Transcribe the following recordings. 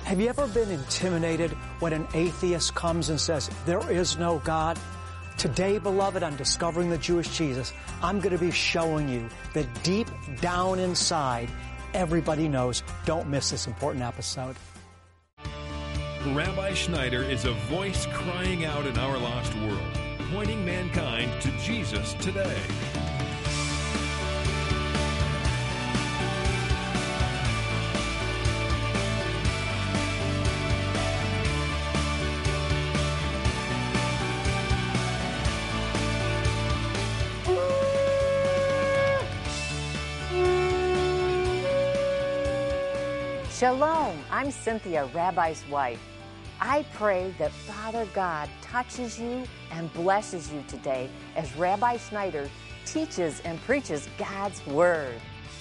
Have you ever been intimidated when an atheist comes and says, there is no God? Today, beloved, on Discovering the Jewish Jesus, I'm going to be showing you that deep down inside, everybody knows. Don't miss this important episode. Rabbi Schneider is a voice crying out in our lost world, pointing mankind to Jesus today. Shalom, I'm Cynthia, Rabbi's wife. I pray that Father God touches you and blesses you today as Rabbi Schneider teaches and preaches God's Word.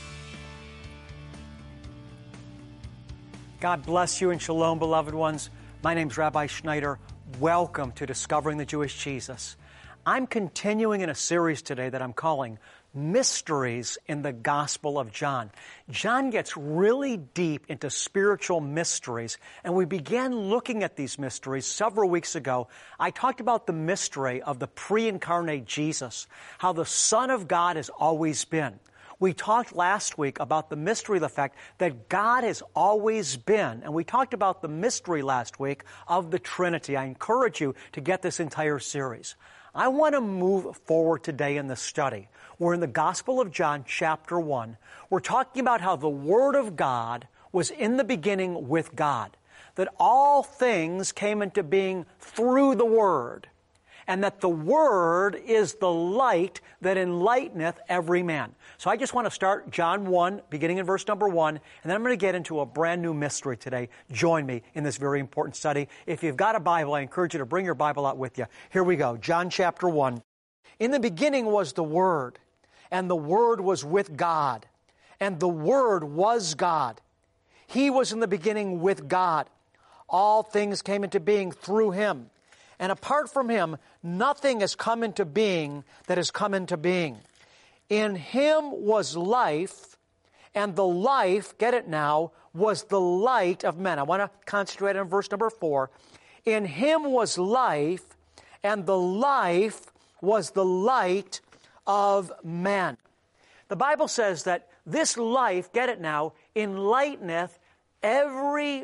God bless you and shalom, beloved ones. My name's Rabbi Schneider. Welcome to Discovering the Jewish Jesus. I'm continuing in a series today that I'm calling Mysteries in the Gospel of John. John gets really deep into spiritual mysteries, and we began looking at these mysteries several weeks ago. I talked about the mystery of the pre-incarnate Jesus, how the Son of God has always been. We talked last week about the mystery of the fact that God has always been, and we talked about the mystery last week of the Trinity. I encourage you to get this entire series. I want to move forward today in the study. We're in the Gospel of John, chapter 1. We're talking about how the Word of God was in the beginning with God, that all things came into being through the Word, and that the Word is the light that enlighteneth every man. So I just want to start John 1, beginning in verse number 1, and then I'm going to get into a brand new mystery today. Join me in this very important study. If you've got a Bible, I encourage you to bring your Bible out with you. Here we go, John chapter 1. In the beginning was the Word, and the Word was with God, and the Word was God. He was in the beginning with God. All things came into being through Him. And apart from Him, nothing has come into being that has come into being. In Him was life, and the life, get it now, was the light of men. I want to concentrate on verse number 4. In Him was life, and the life was the light of men. The Bible says that this life, get it now, enlighteneth every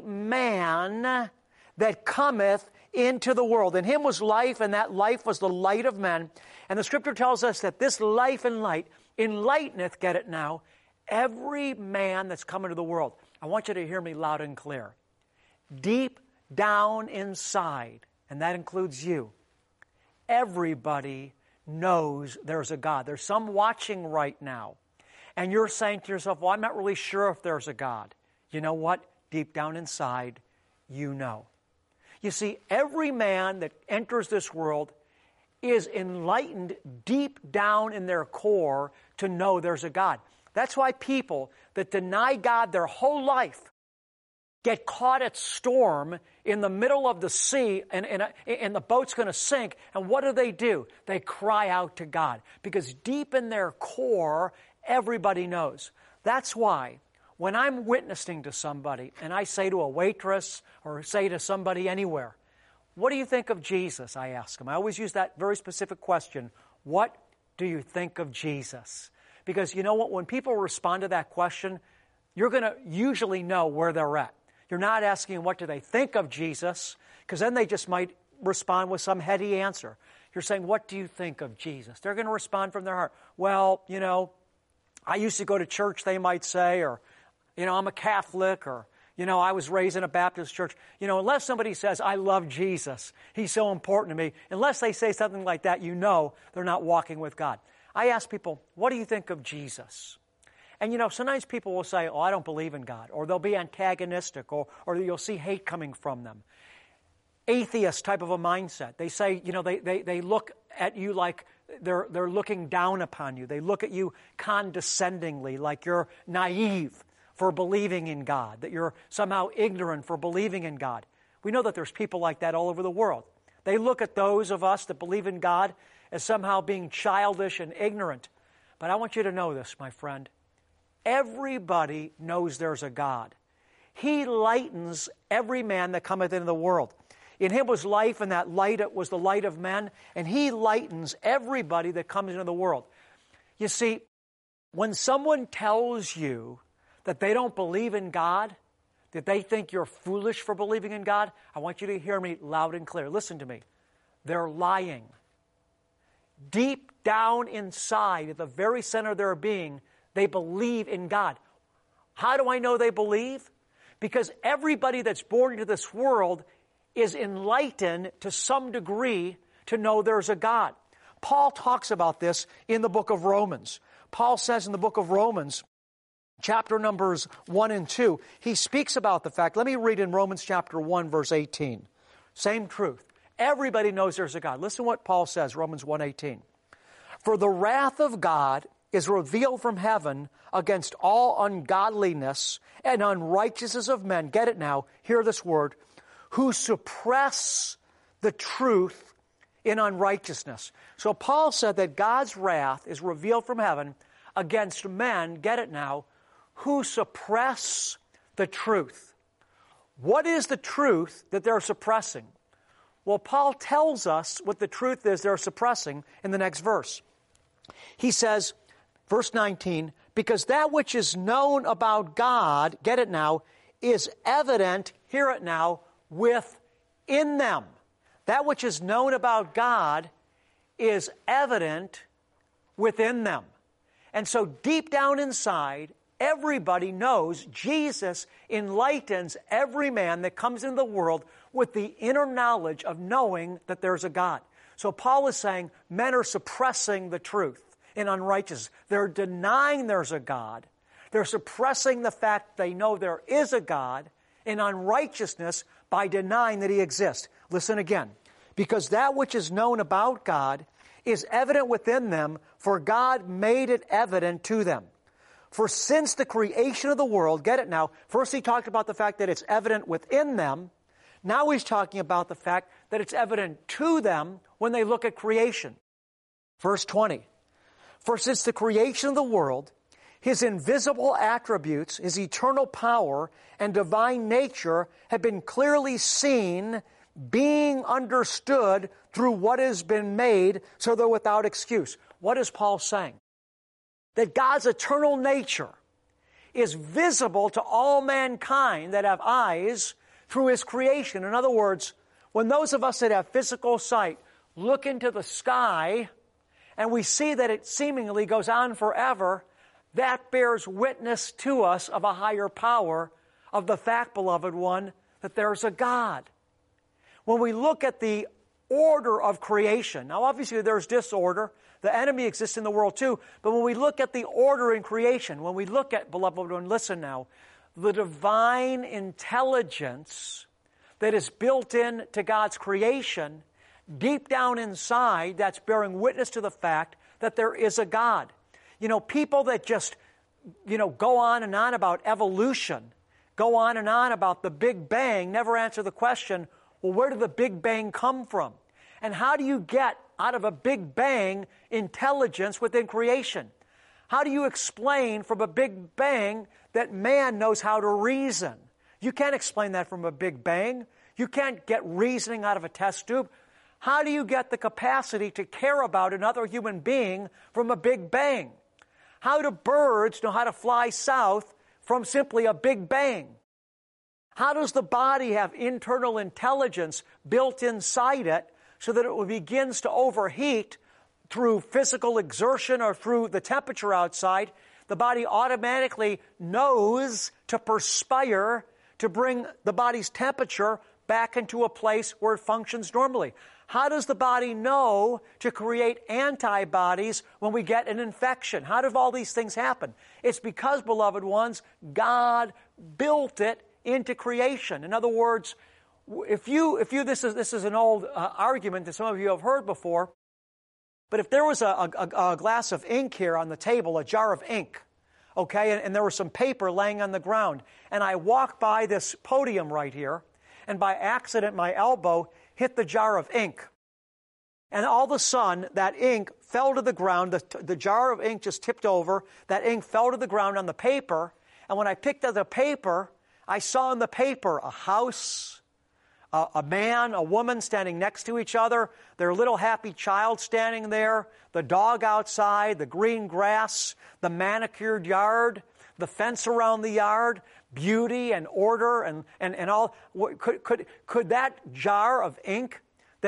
man that cometh into the world. In Him was life, and that life was the light of men. And the Scripture tells us that this life and light enlighteneth, get it now, every man that's come into the world. I want you to hear me loud and clear. Deep down inside, and that includes you, everybody knows there's a God. There's some watching right now, and you're saying to yourself, well, I'm not really sure if there's a God. You know what? Deep down inside, you know. You see, every man that enters this world is enlightened deep down in their core to know there's a God. That's why people that deny God their whole life get caught at storm in the middle of the sea, and the boat's going to sink, and what do? They cry out to God, because deep in their core, everybody knows. That's why when I'm witnessing to somebody, and I say to a waitress or say to somebody anywhere, what do you think of Jesus? I ask them. I always use that very specific question. What do you think of Jesus? Because you know what? When people respond to that question, you're going to usually know where they're at. You're not asking what do they think of Jesus, because then they just might respond with some heady answer. You're saying, what do you think of Jesus? They're going to respond from their heart. Well, you know, I used to go to church, they might say, or, you know, I'm a Catholic, or, you know, I was raised in a Baptist church. You know, unless somebody says, I love Jesus, He's so important to me, unless they say something like that, you know they're not walking with God. I ask people, what do you think of Jesus? And, you know, sometimes people will say, oh, I don't believe in God, or they'll be antagonistic, or you'll see hate coming from them. Atheist type of a mindset. They say, you know, they look at you like they're looking down upon you. They look at you condescendingly, like you're naive for believing in God, that you're somehow ignorant for believing in God. We know that there's people like that all over the world. They look at those of us that believe in God as somehow being childish and ignorant. But I want you to know this, my friend. Everybody knows there's a God. He lightens every man that cometh into the world. In him was life, and that light was the light of men, and he lightens everybody that comes into the world. You see, when someone tells you that they don't believe in God, that they think you're foolish for believing in God, I want you to hear me loud and clear. Listen to me. They're lying. Deep down inside, at the very center of their being, they believe in God. How do I know they believe? Because everybody that's born into this world is enlightened to some degree to know there's a God. Paul talks about this in the book of Romans. Paul says in the book of Romans, chapter numbers 1 and 2, he speaks about the fact, let me read in Romans chapter 1, verse 18. Same truth. Everybody knows there's a God. Listen to what Paul says, Romans 1:18. For the wrath of God is revealed from heaven against all ungodliness and unrighteousness of men. Get it now. Hear this word. Who suppress the truth in unrighteousness. So Paul said that God's wrath is revealed from heaven against men, get it now, who suppress the truth. What is the truth that they're suppressing? Well, Paul tells us what the truth is they're suppressing in the next verse. He says, verse 19, because that which is known about God, get it now, is evident, hear it now, within them. That which is known about God is evident within them. And so deep down inside, everybody knows Jesus enlightens every man that comes into the world with the inner knowledge of knowing that there's a God. So Paul is saying men are suppressing the truth in unrighteousness. They're denying there's a God. They're suppressing the fact they know there is a God in unrighteousness by denying that He exists. Listen again. Because that which is known about God is evident within them, for God made it evident to them. For since the creation of the world, get it now, first he talked about the fact that it's evident within them. Now he's talking about the fact that it's evident to them when they look at creation. Verse 20. For since the creation of the world, His invisible attributes, His eternal power and divine nature have been clearly seen, being understood through what has been made, so they're without excuse. What is Paul saying? That God's eternal nature is visible to all mankind that have eyes through His creation. In other words, when those of us that have physical sight look into the sky and we see that it seemingly goes on forever, that bears witness to us of a higher power, of the fact, beloved one, that there's a God. When we look at the order of creation, now obviously there's disorder, the enemy exists in the world too, but when we look at the order in creation, when we look at, beloved one, listen now, the divine intelligence that is built into God's creation, deep down inside, that's bearing witness to the fact that there is a God. You know, people that just, go on and on about evolution, go on and on about the Big Bang, never answer the question, well, where did the Big Bang come from? And how do you get out of a Big Bang intelligence within creation? How do you explain from a Big Bang that man knows how to reason? You can't explain that from a Big Bang. You can't get reasoning out of a test tube. How do you get the capacity to care about another human being from a Big Bang? How do birds know how to fly south from simply a Big Bang? How does the body have internal intelligence built inside it so that it begins to overheat through physical exertion or through the temperature outside? The body automatically knows to perspire to bring the body's temperature back into a place where it functions normally. How does the body know to create antibodies when we get an infection? How do all these things happen? It's because, beloved ones, God built it into creation. In other words, if you this is an old argument that some of you have heard before, but if there was a glass of ink here on the table, a jar of ink, okay, and there was some paper laying on the ground, and I walked by this podium right here, and by accident my elbow hit the jar of ink. And all of a sudden, that ink fell to the ground. The jar of ink just tipped over. That ink fell to the ground on the paper. And when I picked up the paper, I saw in the paper a house, a man, a woman standing next to each other, their little happy child standing there, the dog outside, the green grass, the manicured yard, the fence around the yard, beauty and order and all. Could that jar of ink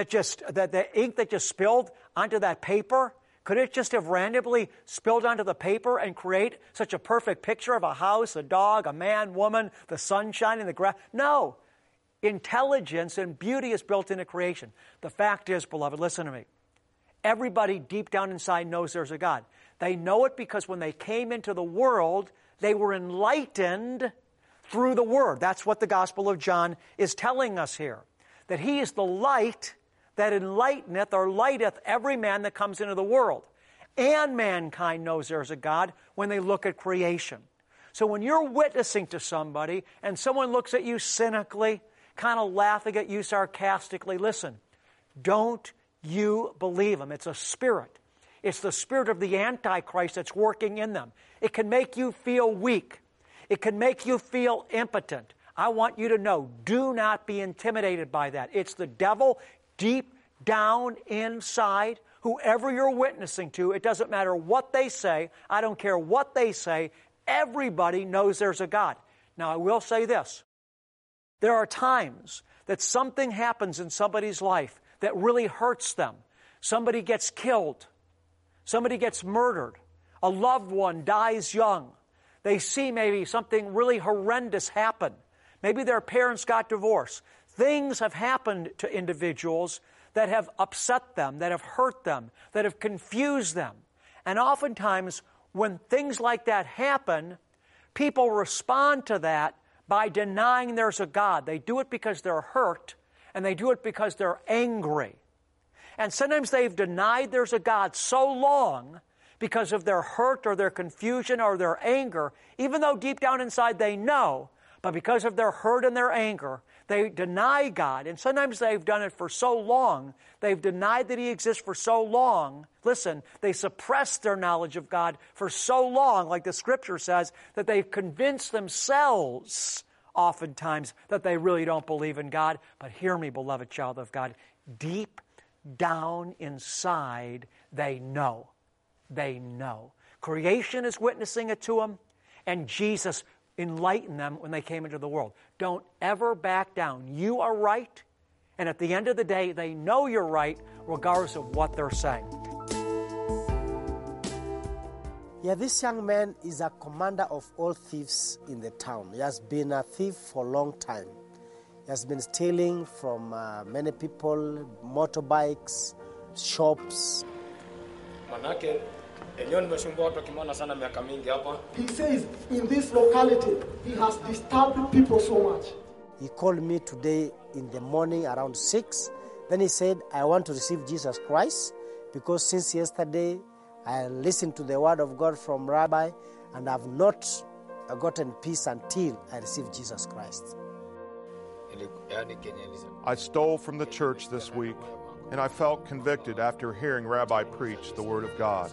the ink that just spilled onto that paper, could it just have randomly spilled onto the paper and create such a perfect picture of a house, a dog, a man, woman, the sun shining, the grass? No. Intelligence and beauty is built into creation. The fact is, beloved, listen to me. Everybody deep down inside knows there's a God. They know it because when they came into the world, they were enlightened through the Word. That's what the Gospel of John is telling us here. That He is the light that enlighteneth or lighteth every man that comes into the world. And mankind knows there's a God when they look at creation. So when you're witnessing to somebody and someone looks at you cynically, kind of laughing at you sarcastically, listen, don't you believe them. It's a spirit. It's the spirit of the Antichrist that's working in them. It can make you feel weak. It can make you feel impotent. I want you to know, do not be intimidated by that. It's the devil deep down inside. Whoever you're witnessing to, it doesn't matter what they say. I don't care what they say. Everybody knows there's a God. Now, I will say this. There are times that something happens in somebody's life that really hurts them. Somebody gets killed. Somebody gets murdered. A loved one dies young. They see maybe something really horrendous happen. Maybe their parents got divorced. Things have happened to individuals that have upset them, that have hurt them, that have confused them. And oftentimes, when things like that happen, people respond to that by denying there's a God. They do it because they're hurt, and they do it because they're angry. And sometimes they've denied there's a God so long because of their hurt or their confusion or their anger, even though deep down inside they know, but because of their hurt and their anger, they deny God. And sometimes they've done it for so long, they've denied that He exists for so long. Listen, they suppress their knowledge of God for so long, like the Scripture says, that they've convinced themselves oftentimes that they really don't believe in God. But hear me, beloved child of God, deep down inside, they know. They know. Creation is witnessing it to them, and Jesus enlightened them when they came into the world. Don't ever back down. You are right, and at the end of the day, they know you're right, regardless of what they're saying. Yeah, this young man is a commander of all thieves in the town. He has been a thief for a long time. He has been stealing from many people, motorbikes, shops. Manake eneo nimeshumbua watu kimona sana miaka mingi hapa. He says in this locality he has disturbed people so much. He called me today in the morning around 6. Then he said, I want to receive Jesus Christ because since yesterday I listened to the word of God from Rabbi and I've not gotten peace until I receive Jesus Christ. I stole from the church this week, and I felt convicted after hearing Rabbi preach the Word of God.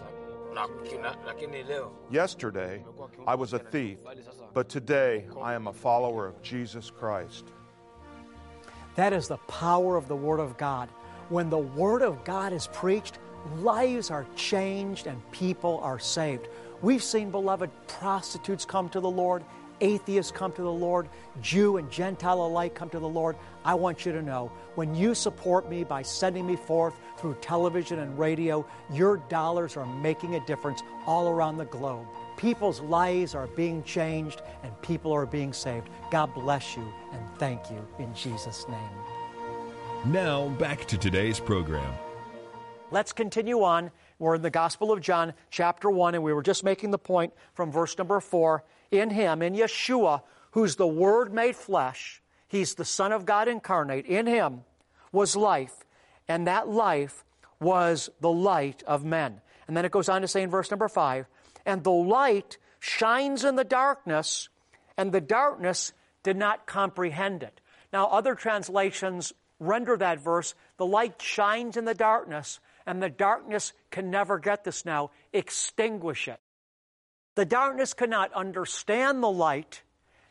Yesterday, I was a thief, but today I am a follower of Jesus Christ. That is the power of the Word of God. When the Word of God is preached, lives are changed and people are saved. We've seen, beloved, prostitutes come to the Lord, atheists come to the Lord, Jew and Gentile alike come to the Lord. I want you to know, when you support me by sending me forth through television and radio, your dollars are making a difference all around the globe. People's lives are being changed and people are being saved. God bless you and thank you in Jesus' name. Now back to today's program. Let's continue on. We're in the Gospel of John, chapter 1, and we were just making the point from verse number 4. In Him, in Yeshua, who's the Word made flesh, He's the Son of God incarnate. In Him was life, and that life was the light of men. And then it goes on to say in verse number 5, and the light shines in the darkness, and the darkness did not comprehend it. Now, other translations render that verse, the light shines in the darkness, and the darkness can never get this now, extinguish it. The darkness cannot understand the light,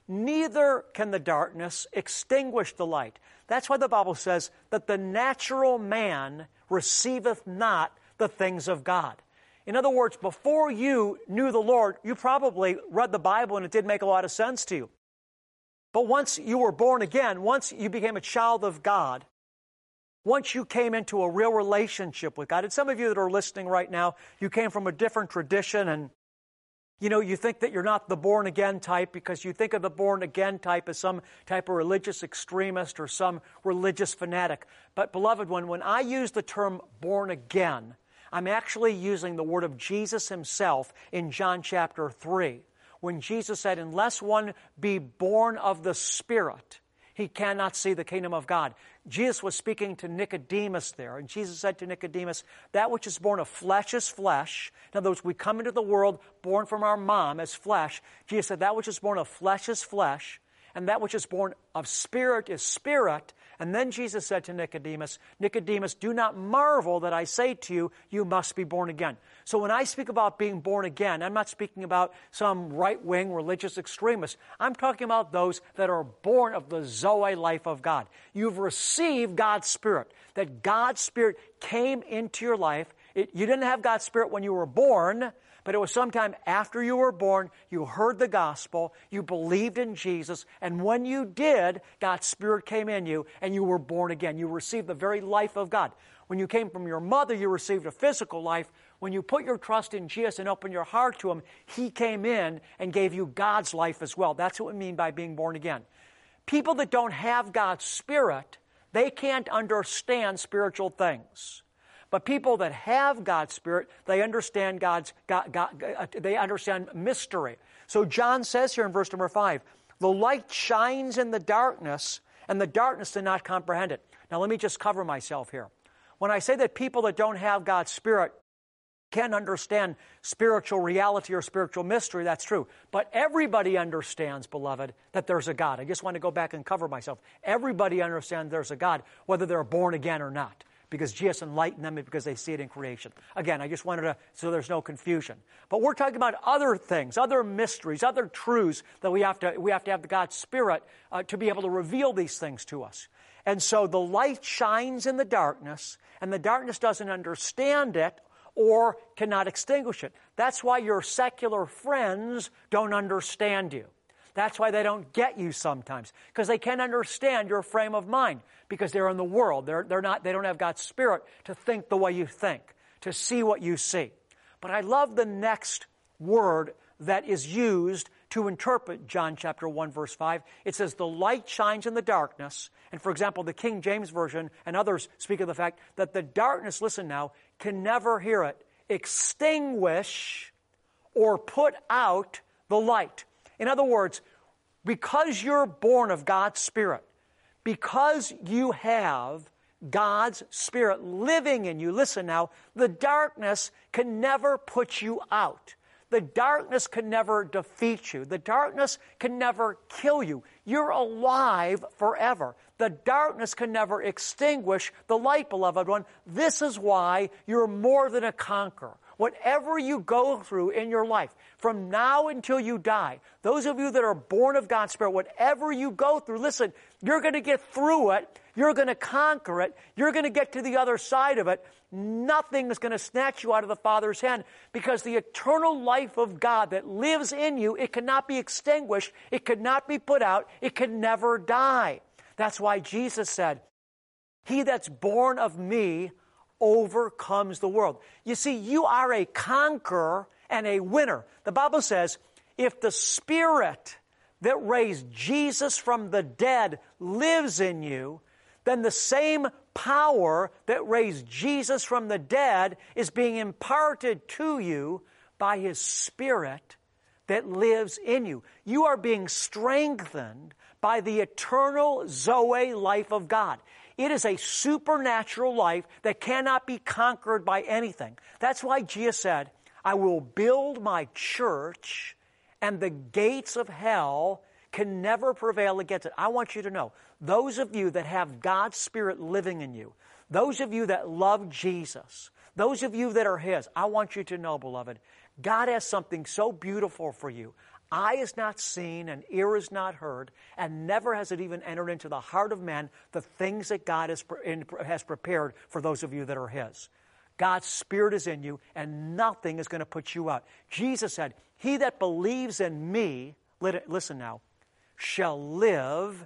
neither can the darkness extinguish the light. That's why the Bible says that the natural man receiveth not the things of God. In other words, before you knew the Lord, you probably read the Bible and it didn't make a lot of sense to you. But once you were born again, once you became a child of God, once you came into a real relationship with God, and some of you that are listening right now, you came from a different tradition and you think that you're not the born-again type because you think of the born-again type as some type of religious extremist or some religious fanatic. But, beloved one, when I use the term born-again, I'm actually using the word of Jesus himself in John chapter 3, when Jesus said, unless one be born of the Spirit, he cannot see the kingdom of God. Jesus was speaking to Nicodemus there, and Jesus said to Nicodemus, that which is born of flesh is flesh. In other words, we come into the world born from our mom as flesh. Jesus said, that which is born of flesh is flesh, and that which is born of spirit is spirit. And then Jesus said to Nicodemus, Nicodemus, do not marvel that I say to you, you must be born again. So when I speak about being born again, I'm not speaking about some right-wing religious extremists. I'm talking about those that are born of the Zoe life of God. You've received God's Spirit, that God's Spirit came into your life. You didn't have God's Spirit when you were born, but it was sometime after you were born, you heard the gospel, you believed in Jesus, and when you did, God's Spirit came in you, and you were born again. You received the very life of God. When you came from your mother, you received a physical life. When you put your trust in Jesus and opened your heart to Him, He came in and gave you God's life as well. That's what we mean by being born again. People that don't have God's Spirit, they can't understand spiritual things. But people that have God's Spirit, they understand they understand mystery. So John says here in verse number 5, the light shines in the darkness, and the darkness did not comprehend it. Now let me just cover myself here. When I say that people that don't have God's Spirit can't understand spiritual reality or spiritual mystery, that's true. But everybody understands, beloved, that there's a God. I just want to go back and cover myself. Everybody understands there's a God, whether they're born again or not, because Jesus enlightened them because they see it in creation. Again, I just wanted to, so there's no confusion. But we're talking about other things, other mysteries, other truths that we have to have the God's Spirit to be able to reveal these things to us. And so the light shines in the darkness, and the darkness doesn't understand it or cannot extinguish it. That's why your secular friends don't understand you. That's why they don't get you sometimes, because they can't understand your frame of mind, because they're in the world. They don't have God's Spirit to think the way you think, to see what you see. But I love the next word that is used to interpret John chapter 1, verse 5. It says, the light shines in the darkness. And for example, the King James Version and others speak of the fact that the darkness, listen now, can never hear it, extinguish or put out the light. In other words, because you're born of God's Spirit, because you have God's Spirit living in you, listen now, the darkness can never put you out. The darkness can never defeat you. The darkness can never kill you. You're alive forever. The darkness can never extinguish the light, beloved one. This is why you're more than a conqueror. Whatever you go through in your life, from now until you die, those of you that are born of God's Spirit, whatever you go through, listen, you're going to get through it. You're going to conquer it. You're going to get to the other side of it. Nothing is going to snatch you out of the Father's hand, because the eternal life of God that lives in you, it cannot be extinguished. It cannot be put out. It can never die. That's why Jesus said, he that's born of me overcomes the world. You see, you are a conqueror and a winner. The Bible says, if the Spirit that raised Jesus from the dead lives in you, then the same power that raised Jesus from the dead is being imparted to you by His Spirit that lives in you. You are being strengthened by the eternal Zoe life of God. It is a supernatural life that cannot be conquered by anything. That's why Jesus said, I will build my church, and the gates of hell can never prevail against it. I want you to know, those of you that have God's Spirit living in you, those of you that love Jesus, those of you that are His, I want you to know, beloved, God has something so beautiful for you. eye is not seen and ear is not heard, and never has it even entered into the heart of man the things that God has prepared for those of you that are His. God's Spirit is in you, and nothing is going to put you out. Jesus said, he that believes in me, listen now, shall live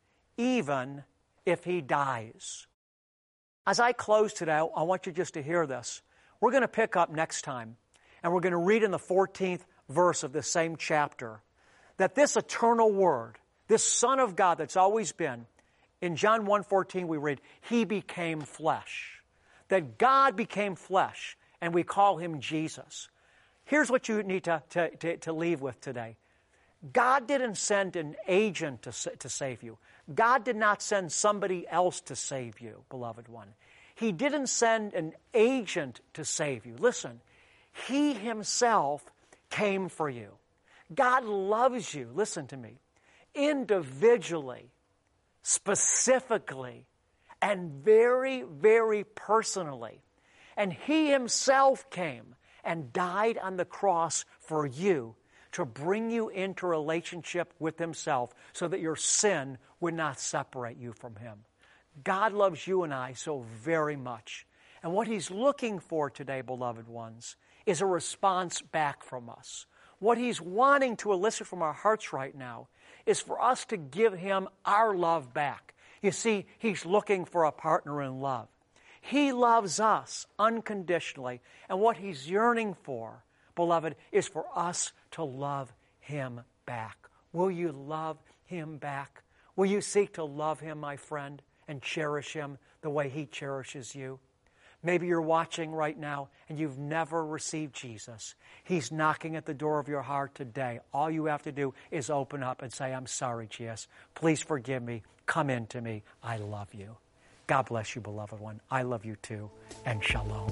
even if he dies. As I close today, I want you just to hear this. We're going to pick up next time, and we're going to read in the 14th verse of this same chapter that this eternal Word, this Son of God that's always been, in John 1:14 we read, He became flesh. That God became flesh, and we call Him Jesus. Here's what you need to leave with today. God didn't send an agent to save you. God did not send somebody else to save you, beloved one. He didn't send an agent to save you. Listen, He Himself came for you. God loves you, listen to me, individually, specifically, and very, very personally. And He Himself came and died on the cross for you to bring you into relationship with Himself so that your sin would not separate you from Him. God loves you and I so very much. And what He's looking for today, beloved ones, is a response back from us. What He's wanting to elicit from our hearts right now is for us to give Him our love back. You see, He's looking for a partner in love. He loves us unconditionally, and what He's yearning for, beloved, is for us to love Him back. Will you love Him back? Will you seek to love Him, my friend, and cherish Him the way He cherishes you? Maybe you're watching right now and you've never received Jesus. He's knocking at the door of your heart today. All you have to do is open up and say, I'm sorry, Jesus. Please forgive me. Come into me. I love you. God bless you, beloved one. I love you too. And shalom.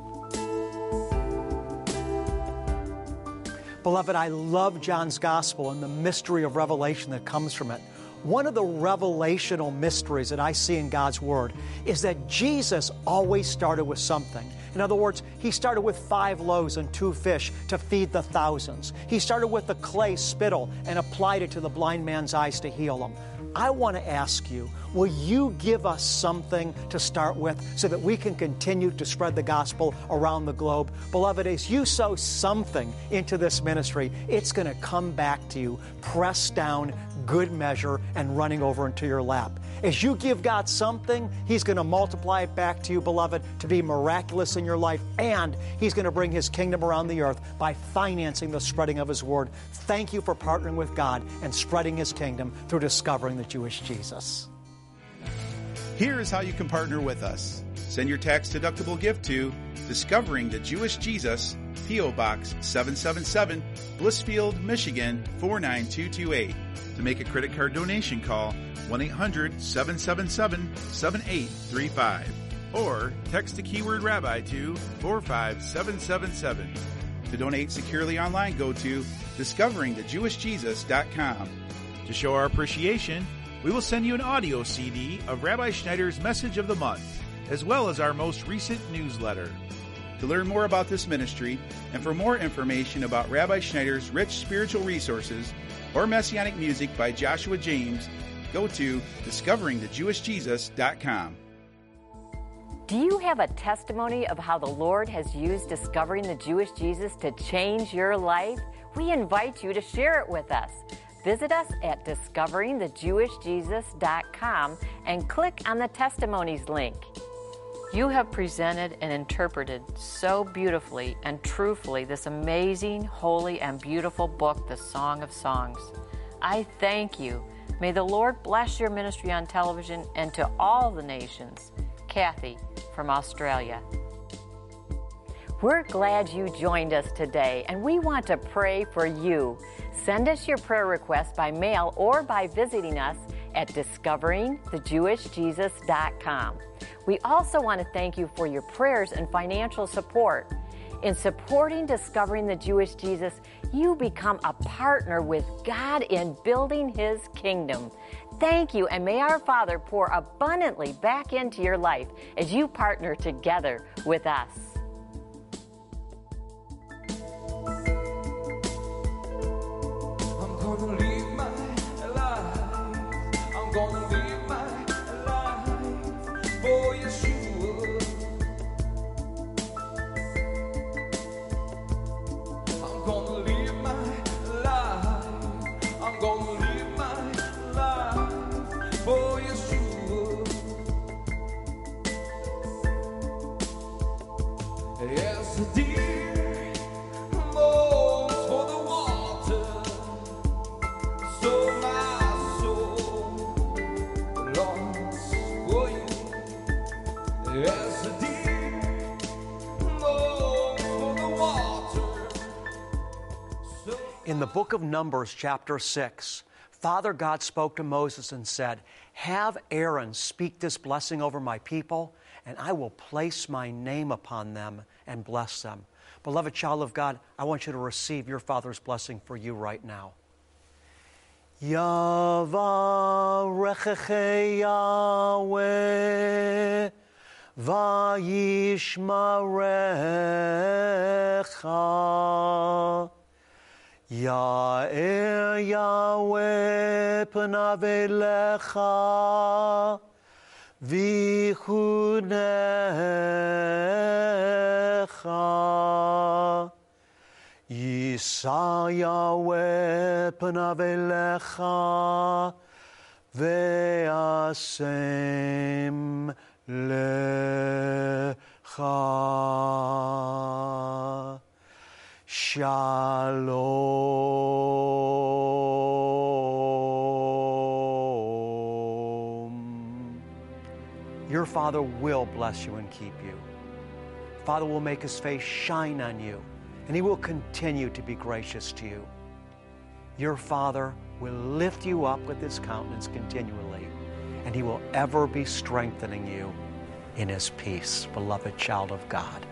Beloved, I love John's Gospel and the mystery of revelation that comes from it. One of the revelational mysteries that I see in God's Word is that Jesus always started with something. In other words, He started with 5 loaves and 2 fish to feed the thousands. He started with the clay spittle and applied it to the blind man's eyes to heal him. I want to ask you, will you give us something to start with so that we can continue to spread the gospel around the globe? Beloved, as you sow something into this ministry, it's going to come back to you, pressed down, good measure, and running over into your lap. As you give God something, He's going to multiply it back to you, beloved, to be miraculous in your life, and He's going to bring His kingdom around the earth by financing the spreading of His Word. Thank you for partnering with God and spreading His kingdom through discovering the Jewish Jesus. Here is how you can partner with us. Send your tax-deductible gift to Discovering the Jewish Jesus, P.O. Box 777, Blissfield, Michigan 49228. To make a credit card donation, call 1-800-777-7835 or text the keyword Rabbi to 45777. To donate securely online, go to discoveringthejewishjesus.com. To show our appreciation, we will send you an audio CD of Rabbi Schneider's Message of the Month, as well as our most recent newsletter. To learn more about this ministry and for more information about Rabbi Schneider's rich spiritual resources or messianic music by Joshua James, go to discoveringthejewishjesus.com. Do you have a testimony of how the Lord has used Discovering the Jewish Jesus to change your life? We invite you to share it with us. Visit us at discoveringthejewishjesus.com and click on the testimonies link. You have presented and interpreted so beautifully and truthfully this amazing, holy, and beautiful book, The Song of Songs. I thank you. May the Lord bless your ministry on television and to all the nations. Kathy from Australia. We're glad you joined us today, and we want to pray for you. Send us your prayer requests by mail or by visiting us at discoveringthejewishjesus.com. We also want to thank you for your prayers and financial support. In supporting Discovering the Jewish Jesus, you become a partner with God in building His kingdom. Thank you, and may our Father pour abundantly back into your life as you partner together with us. In the book of Numbers, chapter 6, Father God spoke to Moses and said, "Have Aaron speak this blessing over my people, and I will place my name upon them and bless them." Beloved child of God, I want you to receive your Father's blessing for you right now. Yavarecheche Yahweh vayishmarecha. Ya'er Yahweh panav elecha vichunecha. Yisa Yahweh panav elecha ve'asem lecha. Shalom. Your Father will bless you and keep you. Father will make His face shine on you, and He will continue to be gracious to you. Your Father will lift you up with His countenance continually, and He will ever be strengthening you in His peace, beloved child of God.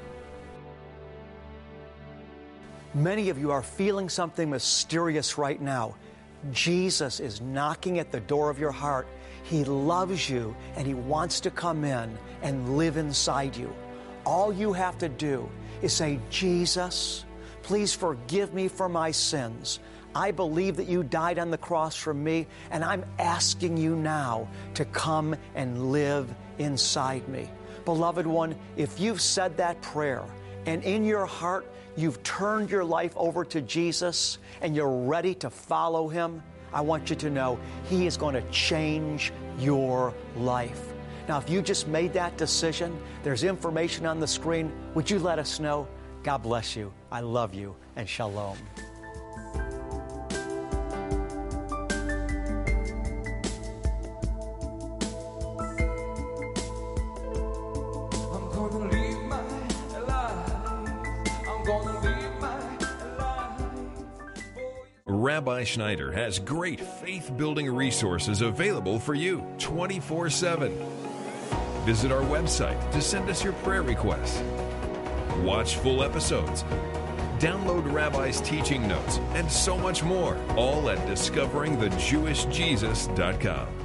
Many of you are feeling something mysterious right now. Jesus is knocking at the door of your heart. He loves you, and He wants to come in and live inside you. All you have to do is say, "Jesus, please forgive me for my sins. I believe that you died on the cross for me, and I'm asking you now to come and live inside me." Beloved one, if you've said that prayer, and in your heart you've turned your life over to Jesus and you're ready to follow Him, I want you to know He is going to change your life. Now, if you just made that decision, there's information on the screen. Would you let us know? God bless you. I love you, and shalom. Rabbi Schneider has great faith-building resources available for you 24/7. Visit our website to send us your prayer requests. Watch full episodes. Download Rabbi's teaching notes and so much more, all at discoveringthejewishjesus.com.